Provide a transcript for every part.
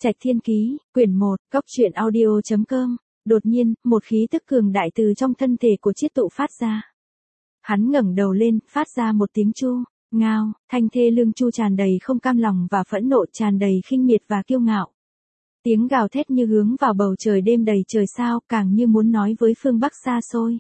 Trạch Thiên Ký, quyển 1, cóc truyện audio.com. Đột nhiên, một khí tức cường đại từ trong thân thể của Chiết Tụ phát ra. Hắn ngẩng đầu lên, phát ra một tiếng chu, ngao, thanh thê lương chu tràn đầy không cam lòng và phẫn nộ, tràn đầy khinh miệt và kiêu ngạo. Tiếng gào thét như hướng vào bầu trời đêm đầy trời sao, càng như muốn nói với phương Bắc xa xôi.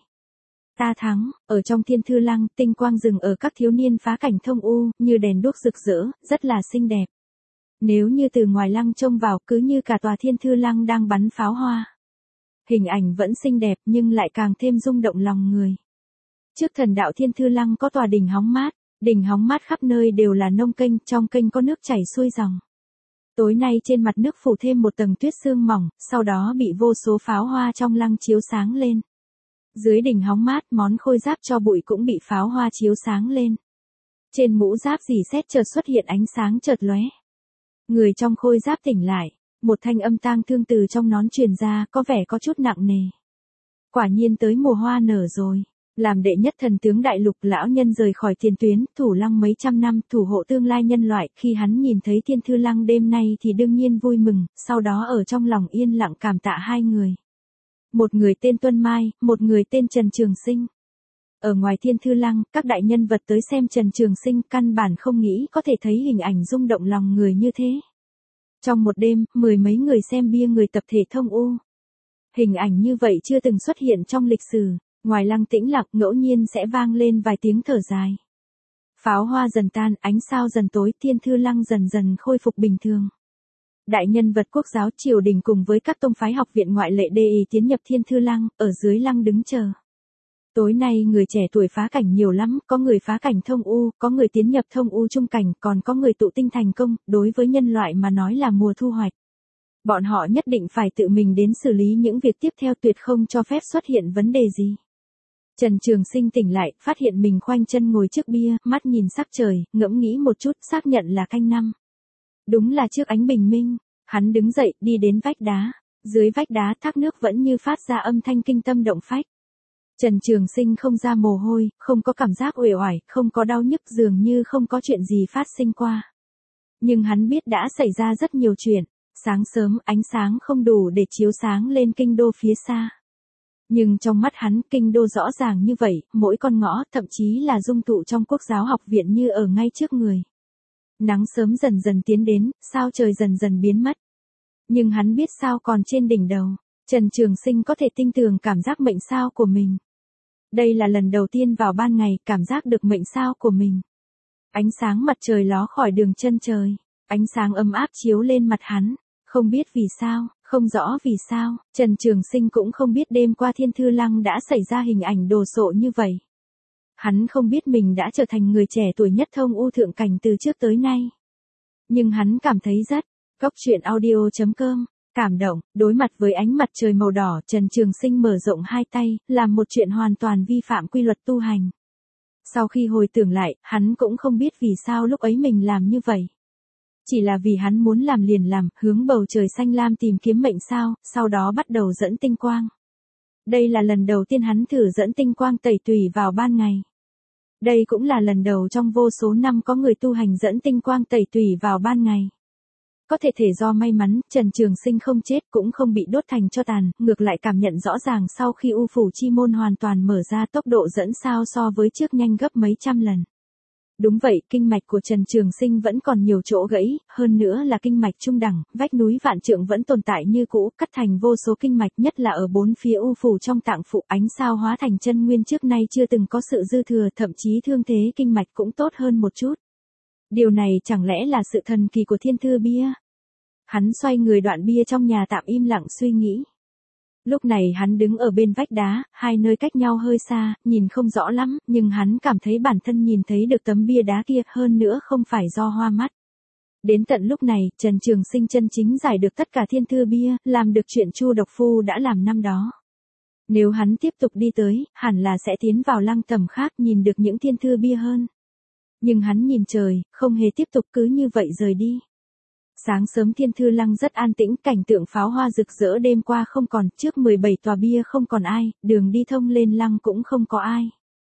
Ta thắng, ở trong Thiên Thư Lăng, tinh quang rừng ở các thiếu niên phá cảnh thông u, như đèn đuốc rực rỡ, rất là xinh đẹp. Nếu như từ ngoài lăng trông vào, cứ như cả tòa Thiên Thư Lăng đang bắn pháo hoa. Hình ảnh vẫn xinh đẹp nhưng lại càng thêm rung động lòng người. Trước thần đạo Thiên Thư Lăng có tòa đỉnh hóng mát khắp nơi đều là nông kênh, trong kênh có nước chảy xuôi dòng. Tối nay trên mặt nước phủ thêm một tầng tuyết sương mỏng, sau đó bị vô số pháo hoa trong lăng chiếu sáng lên. Dưới đỉnh hóng mát, món khôi giáp cho bụi cũng bị pháo hoa chiếu sáng lên. Trên mũ giáp rỉ sét chợt xuất hiện ánh sáng chợt lóe. Người trong khôi giáp tỉnh lại, một thanh âm tang thương từ trong nón truyền ra, có vẻ có chút nặng nề. Quả nhiên tới mùa hoa nở rồi. Làm đệ nhất thần tướng đại lục, lão nhân rời khỏi tiền tuyến, thủ lăng mấy trăm năm, thủ hộ tương lai nhân loại, khi hắn nhìn thấy Thiên Thư Lăng đêm nay thì đương nhiên vui mừng, sau đó ở trong lòng yên lặng cảm tạ hai người. Một người tên Tuân Mai, một người tên Trần Trường Sinh. Ở ngoài Thiên Thư Lăng, các đại nhân vật tới xem Trần Trường Sinh căn bản không nghĩ có thể thấy hình ảnh rung động lòng người như thế. Trong một đêm, mười mấy người xem bia người tập thể thông u. Hình ảnh như vậy chưa từng xuất hiện trong lịch sử. Ngoài lăng tĩnh lặng, ngẫu nhiên sẽ vang lên vài tiếng thở dài. Pháo hoa dần tan, ánh sao dần tối, Thiên Thư Lăng dần dần khôi phục bình thường. Đại nhân vật quốc giáo triều đình cùng với các tông phái học viện ngoại lệ đề ý tiến nhập Thiên Thư Lăng, ở dưới lăng đứng chờ. Tối nay người trẻ tuổi phá cảnh nhiều lắm, có người phá cảnh thông u, có người tiến nhập thông u trung cảnh, còn có người tụ tinh thành công, đối với nhân loại mà nói là mùa thu hoạch. Bọn họ nhất định phải tự mình đến xử lý những việc tiếp theo, tuyệt không cho phép xuất hiện vấn đề gì. Trần Trường Sinh tỉnh lại, phát hiện mình khoanh chân ngồi trước bia, mắt nhìn sắc trời, ngẫm nghĩ một chút, xác nhận là canh năm. Đúng là trước ánh bình minh, hắn đứng dậy, đi đến vách đá. Dưới vách đá thác nước vẫn như phát ra âm thanh kinh tâm động phách. Trần Trường Sinh không ra mồ hôi, không có cảm giác uể oải, không có đau nhức, dường như không có chuyện gì phát sinh qua. Nhưng hắn biết đã xảy ra rất nhiều chuyện. Sáng sớm, ánh sáng không đủ để chiếu sáng lên kinh đô phía xa. Nhưng trong mắt hắn, kinh đô rõ ràng như vậy, mỗi con ngõ, thậm chí là dung tụ trong quốc giáo học viện như ở ngay trước người. Nắng sớm dần dần tiến đến, sao trời dần dần biến mất. Nhưng hắn biết sao còn trên đỉnh đầu, Trần Trường Sinh có thể tinh tường cảm giác mệnh sao của mình. Đây là lần đầu tiên vào ban ngày, cảm giác được mệnh sao của mình. Ánh sáng mặt trời ló khỏi đường chân trời, ánh sáng ấm áp chiếu lên mặt hắn. Không biết vì sao, không rõ vì sao, Trần Trường Sinh cũng không biết đêm qua Thiên Thư Lăng đã xảy ra hình ảnh đồ sộ như vậy. Hắn không biết mình đã trở thành người trẻ tuổi nhất thông u thượng cảnh từ trước tới nay. Nhưng hắn cảm thấy rất, cóc truyện audio.com, cảm động, đối mặt với ánh mặt trời màu đỏ, Trần Trường Sinh mở rộng hai tay, làm một chuyện hoàn toàn vi phạm quy luật tu hành. Sau khi hồi tưởng lại, hắn cũng không biết vì sao lúc ấy mình làm như vậy. Chỉ là vì hắn muốn làm liền làm, hướng bầu trời xanh lam tìm kiếm mệnh sao, sau đó bắt đầu dẫn tinh quang. Đây là lần đầu tiên hắn thử dẫn tinh quang tẩy tùy vào ban ngày. Đây cũng là lần đầu trong vô số năm có người tu hành dẫn tinh quang tẩy tùy vào ban ngày. Có thể do may mắn, Trần Trường Sinh không chết cũng không bị đốt thành tro tàn, ngược lại cảm nhận rõ ràng sau khi U Phủ Chi Môn hoàn toàn mở ra, tốc độ dẫn sao so với trước nhanh gấp mấy trăm lần. Đúng vậy, kinh mạch của Trần Trường Sinh vẫn còn nhiều chỗ gãy, hơn nữa là kinh mạch trung đẳng, vách núi vạn trượng vẫn tồn tại như cũ, cắt thành vô số kinh mạch, nhất là ở bốn phía u phủ trong tạng phủ, ánh sao hóa thành chân nguyên trước nay chưa từng có sự dư thừa, thậm chí thương thế kinh mạch cũng tốt hơn một chút. Điều này chẳng lẽ là sự thần kỳ của Thiên Thư bia? Hắn xoay người đoạn bia trong nhà tạm im lặng suy nghĩ. Lúc này hắn đứng ở bên vách đá, hai nơi cách nhau hơi xa, nhìn không rõ lắm, nhưng hắn cảm thấy bản thân nhìn thấy được tấm bia đá kia, hơn nữa không phải do hoa mắt. Đến tận lúc này, Trần Trường Sinh chân chính giải được tất cả Thiên Thư bia, làm được chuyện Chu Độc Phu đã làm năm đó. Nếu hắn tiếp tục đi tới, hẳn là sẽ tiến vào lăng tầm khác, nhìn được những Thiên Thư bia hơn. Nhưng hắn nhìn trời, không hề tiếp tục, cứ như vậy rời đi. Sáng sớm Thiên Thư Lăng rất an tĩnh, cảnh tượng pháo hoa rực rỡ đêm qua không còn, trước 17 tòa bia không còn ai, đường đi thông lên lăng cũng không có ai.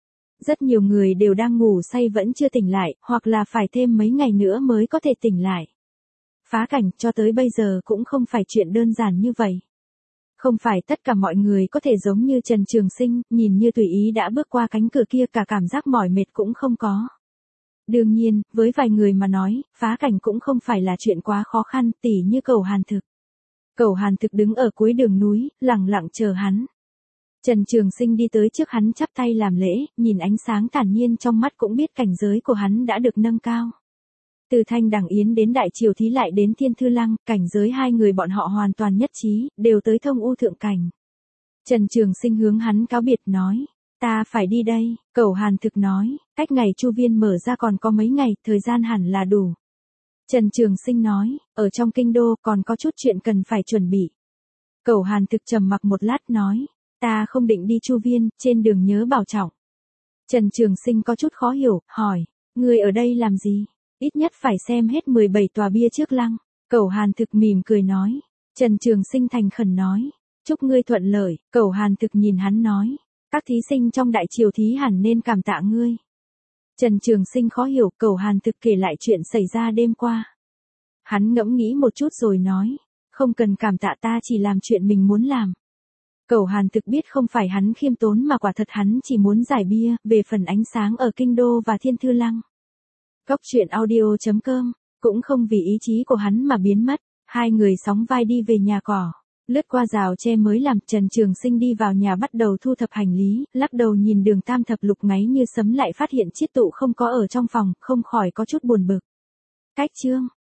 Rất nhiều người đều đang ngủ say vẫn chưa tỉnh lại, hoặc là phải thêm mấy ngày nữa mới có thể tỉnh lại. Phá cảnh cho tới bây giờ cũng không phải chuyện đơn giản như vậy. Không phải tất cả mọi người có thể giống như Trần Trường Sinh, nhìn như tùy ý đã bước qua cánh cửa kia cả cảm giác mỏi mệt cũng không có. Đương nhiên, với vài người mà nói, phá cảnh cũng không phải là chuyện quá khó khăn, tỉ như Cầu Hàn Thực. Cầu Hàn Thực đứng ở cuối đường núi, lặng lặng chờ hắn. Trần Trường Sinh đi tới trước hắn chắp tay làm lễ, nhìn ánh sáng thản nhiên trong mắt cũng biết cảnh giới của hắn đã được nâng cao. Từ Thanh Đằng Yến đến Đại Triều Thí lại đến Thiên Thư Lăng, cảnh giới hai người bọn họ hoàn toàn nhất trí, đều tới thông u thượng cảnh. Trần Trường Sinh hướng hắn cáo biệt nói, ta phải đi đây. Cầu Hàn Thực nói, cách ngày chu viên mở ra còn có mấy ngày, thời gian hẳn là đủ. Trần Trường Sinh nói, ở trong kinh đô còn có chút chuyện cần phải chuẩn bị. Cầu Hàn Thực trầm mặc một lát nói, ta không định đi chu viên, trên đường nhớ bảo trọng. Trần Trường Sinh có chút khó hiểu, hỏi, ngươi ở đây làm gì? Ít nhất phải xem hết 17 tòa bia trước lăng. Cầu Hàn Thực mỉm cười nói. Trần Trường Sinh thành khẩn nói, chúc ngươi thuận lợi. Cầu Hàn Thực nhìn hắn nói, các thí sinh trong Đại Triều Thí hẳn nên cảm tạ ngươi. Trần Trường Sinh khó hiểu, Cầu Hàn Thực kể lại chuyện xảy ra đêm qua. Hắn ngẫm nghĩ một chút rồi nói, không cần cảm tạ, ta chỉ làm chuyện mình muốn làm. Cầu Hàn Thực biết không phải hắn khiêm tốn mà quả thật hắn chỉ muốn giải bia, về phần ánh sáng ở kinh đô và Thiên Thư Lăng. Cốc truyện audio.com, cũng không vì ý chí của hắn mà biến mất, hai người sóng vai đi về nhà cỏ. Lướt qua rào tre mới làm, Trần Trường Sinh đi vào nhà bắt đầu thu thập hành lý, lắc đầu nhìn Đường Tam Thập Lục ngáy như sấm lại phát hiện chiết tụ không có ở trong phòng, không khỏi có chút buồn bực. Cách chương